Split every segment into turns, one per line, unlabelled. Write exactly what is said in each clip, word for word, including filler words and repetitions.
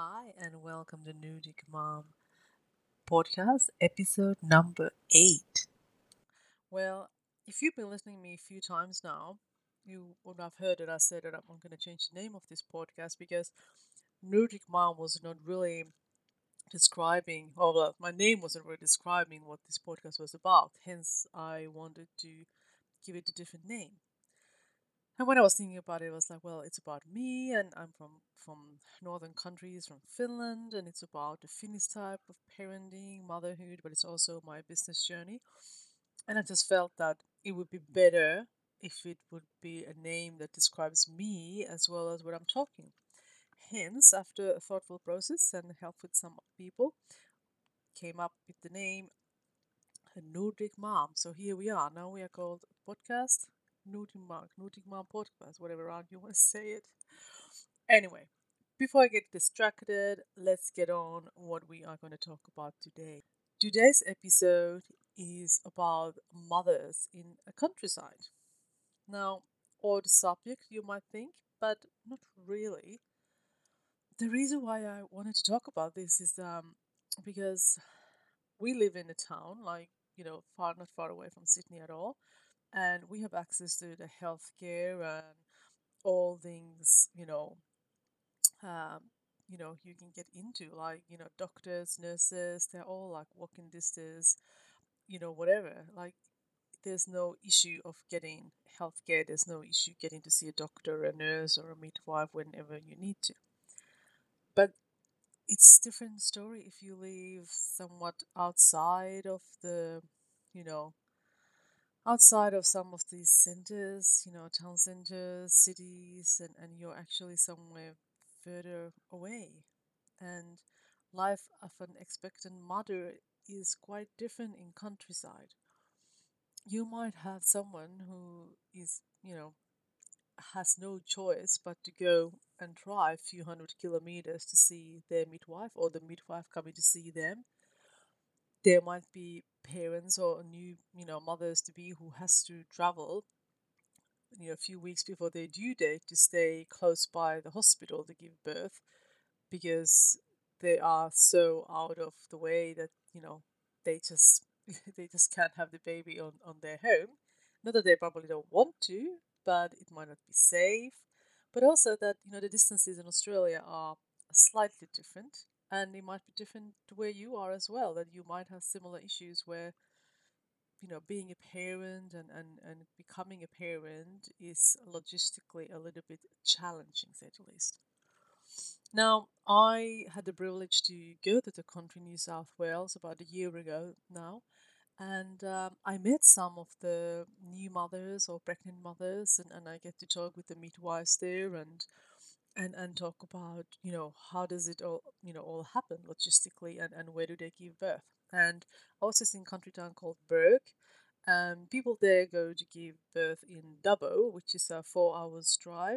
Hi, and welcome to Nudic Mom podcast, episode number eight. Well, if you've been listening to me a few times now, you would have heard that I said that I'm going to change the name of this podcast because Nudic Mom was not really describing, or well, my name wasn't really describing what this podcast was about. Hence, I wanted to give it a different name. And when I was thinking about it, I was like, well, it's about me, and I'm from from northern countries, from Finland, and it's about the Finnish type of parenting, motherhood, but it's also my business journey. And I just felt that it would be better if it would be a name that describes me as well as what I'm talking. Hence, after a thoughtful process and help with some people, came up with the name Nordic Mom. So here we are. Now we are called podcast Nordic Mom, Nordic Mom podcast, whatever round you want to say it. Anyway, before I get distracted, let's get on what we are going to talk about today. Today's episode is about mothers in a countryside. Now, odd subject you might think, but not really. The reason why I wanted to talk about this is um because we live in a town, like, you know, far not far away from Sydney at all, and we have access to the healthcare and all things, you know, um, you know, you can get into, like, you know, doctors, nurses, they're all like walking distance, you know, whatever. Like, there's no issue of getting healthcare. There's no issue getting to see a doctor, a nurse, or a midwife whenever you need to. But it's different story if you live somewhat outside of the, you know, outside of some of these centers, you know, town centers, cities, and, and you're actually somewhere further away. And life of an expectant mother is quite different in countryside. You might have someone who is, you know, has no choice but to go and drive a few hundred kilometers to see their midwife or the midwife coming to see them. There might be parents or new, you know, mothers to be who has to travel, you know, a few weeks before their due date to stay close by the hospital to give birth because they are so out of the way that, you know, they just they just can't have the baby on on their home. Not that they probably don't want to, but it might not be safe. But also that, you know, the distances in Australia are slightly different, and it might be different to where you are as well. That you might have similar issues where, you know, being a parent and, and, and becoming a parent is logistically a little bit challenging, say the least. Now, I had the privilege to go to the country New South Wales about a year ago now, and um, I met some of the new mothers or pregnant mothers, and, and I get to talk with the midwives there and and and talk about, you know, how does it all, you know, all happen logistically, and, and where do they give birth. And I was just in country town called Burke, and people there go to give birth in Dubbo, which is a four hours drive,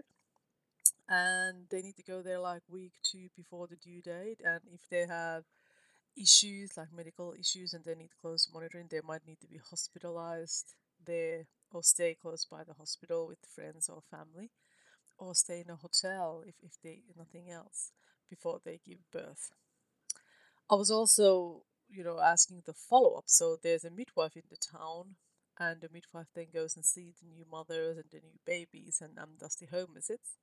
and they need to go there like week two before the due date. And if they have issues like medical issues and they need close monitoring, they might need to be hospitalized there or stay close by the hospital with friends or family, or stay in a hotel if, if they nothing else before they give birth. I was also, you know, asking the follow up. So there's a midwife in the town, and the midwife then goes and sees the new mothers and the new babies and um, does the home visits.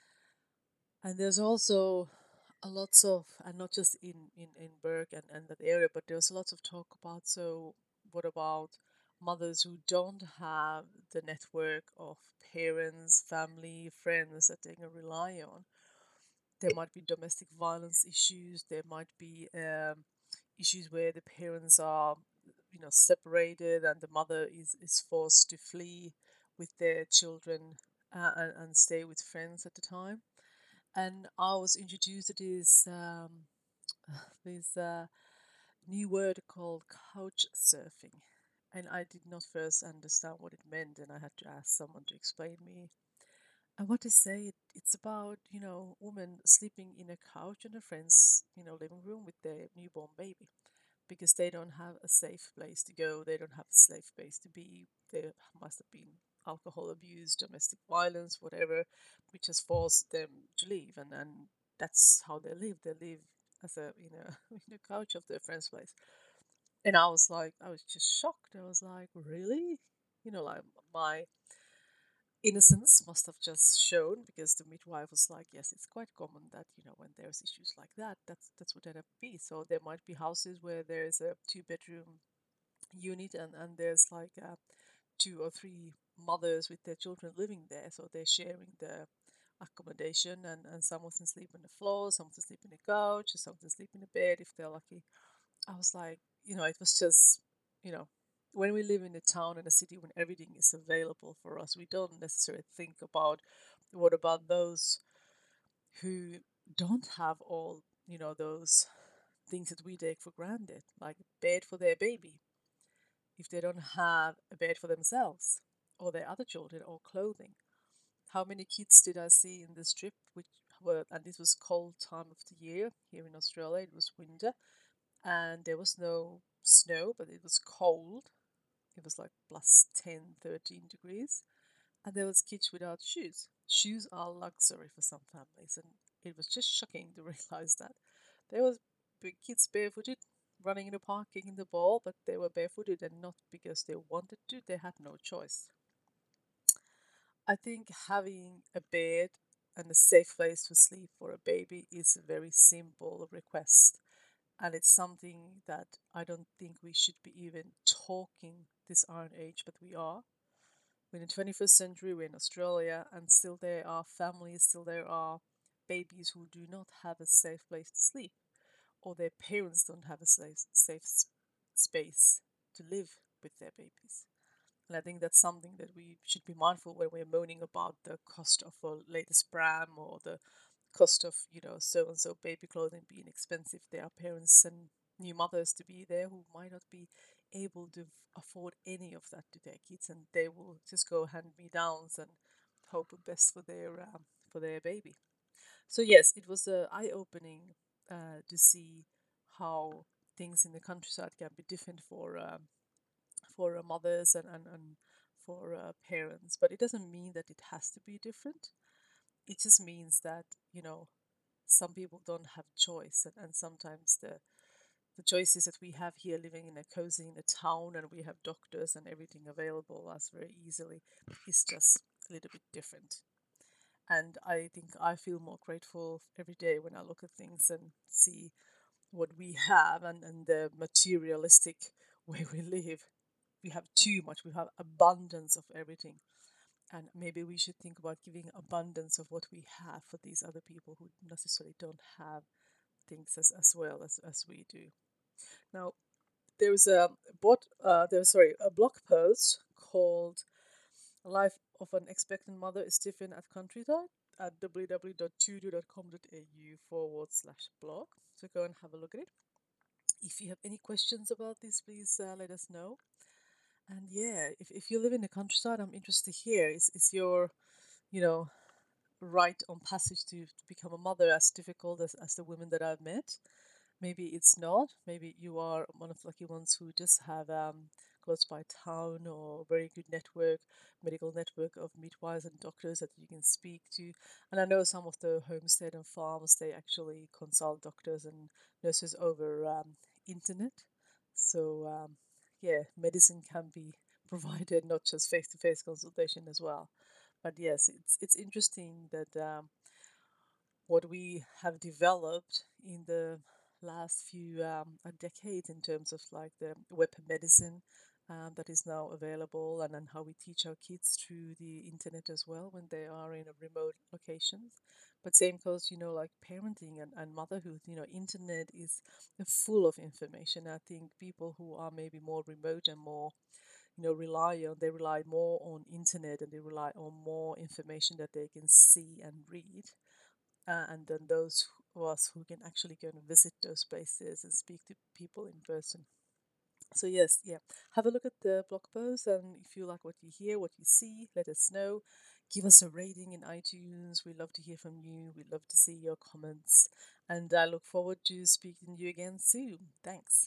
And there's also a lots of, and not just in in in Berg and and that area, but there's lots of talk about. So what about mothers who don't have the network of parents, family, friends that they can rely on? There might be domestic violence issues. There might be um, issues where the parents are, you know, separated, and the mother is is forced to flee with their children, uh, and, and stay with friends at the time. And I was introduced to this um, this uh, new word called couch surfing, and I did not first understand what it meant, and I had to ask someone to explain me. And what they say, it, it's about, you know, women sleeping in a couch in a friend's, you know, living room with their newborn baby because they don't have a safe place to go, they don't have a safe place to be. There must have been alcohol abuse, domestic violence, whatever, which has forced them to leave. And, and that's how they live. They live as a you know in the couch of their friend's place. And I was like, I was just shocked. I was like, really? You know, like my innocence must have just shown because the midwife was like, yes, it's quite common that you know when there's issues like that, that's that's what it be. So there might be houses where there's a two bedroom unit and and there's like uh, two or three mothers with their children living there, so they're sharing the accommodation, and and some of them sleep on the floor, some of them sleep in the couch, some of them sleep in the bed if they're lucky. I was like, you know, it was just, you know, when we live in a town and a city when everything is available for us, we don't necessarily think about what about those who don't have all, you know, those things that we take for granted, like a bed for their baby, if they don't have a bed for themselves or their other children or clothing. How many kids did I see in this trip, which were, and this was cold time of the year here in Australia, it was winter, and there was no snow, but it was cold. It was like plus ten, thirteen degrees. And there was kids without shoes. Shoes are luxury for some families. And it was just shocking to realize that. There was big kids barefooted, running in the park, kicking the ball, but they were barefooted and not because they wanted to. They had no choice. I think having a bed and a safe place to sleep for a baby is a very simple request, and it's something that I don't think we should be even talking this iron age, but we are. We're in the twenty-first century, we're in Australia, and still there are families, still there are babies who do not have a safe place to sleep, or their parents don't have a safe, safe space to live with their babies. And I think that's something that we should be mindful when we're moaning about the cost of a latest pram or the cost of, you know, so and so baby clothing being expensive. There are parents and new mothers to be there who might not be able to afford any of that to their kids, and they will just go hand me downs and hope the best for their um, for their baby. So yes, it was uh, eye opening uh, to see how things in the countryside can be different for um, for uh, mothers and and, and for uh, parents, but it doesn't mean that it has to be different. It just means that you know some people don't have choice, and, and sometimes the the choices that we have here living in a cozy in a town and we have doctors and everything available us very easily is just a little bit different. And I think I feel more grateful every day when I look at things and see what we have, and, and the materialistic way we live. We have too much, we have abundance of everything. And maybe we should think about giving abundance of what we have for these other people who necessarily don't have things as, as well as, as we do. Now, there was a bot, uh, there was, sorry, a blog post called "Life of an Expectant Mother is Different at Countryside" at www.tudu.com.au forward slash blog. So go and have a look at it. If you have any questions about this, please uh, let us know. And yeah, if, if you live in the countryside, I'm interested to hear is, is your, you know, rite on passage to, to become a mother as difficult as, as the women that I've met? Maybe it's not. Maybe you are one of the lucky ones who just have um, close by town or very good network, medical network of midwives and doctors that you can speak to. And I know some of the homestead and farms, they actually consult doctors and nurses over um, internet. So um, yeah, medicine can be provided, not just face-to-face consultation as well. But yes, it's it's interesting that um, what we have developed in the last few um, uh, decades in terms of like the web medicine um, that is now available, and then how we teach our kids through the internet as well when they are in a remote locations. But same goes, you know, like parenting and, and motherhood. You know, internet is full of information. I think people who are maybe more remote and more, you know, rely on, they rely more on internet, and they rely on more information that they can see and read, uh, and then those of us who can actually go and visit those places and speak to people in person. So yes, yeah, have a look at the blog post, and if you like what you hear, what you see, let us know. Give us a rating in iTunes. We love to hear from you. We love to see your comments, and I look forward to speaking to you again soon. Thanks.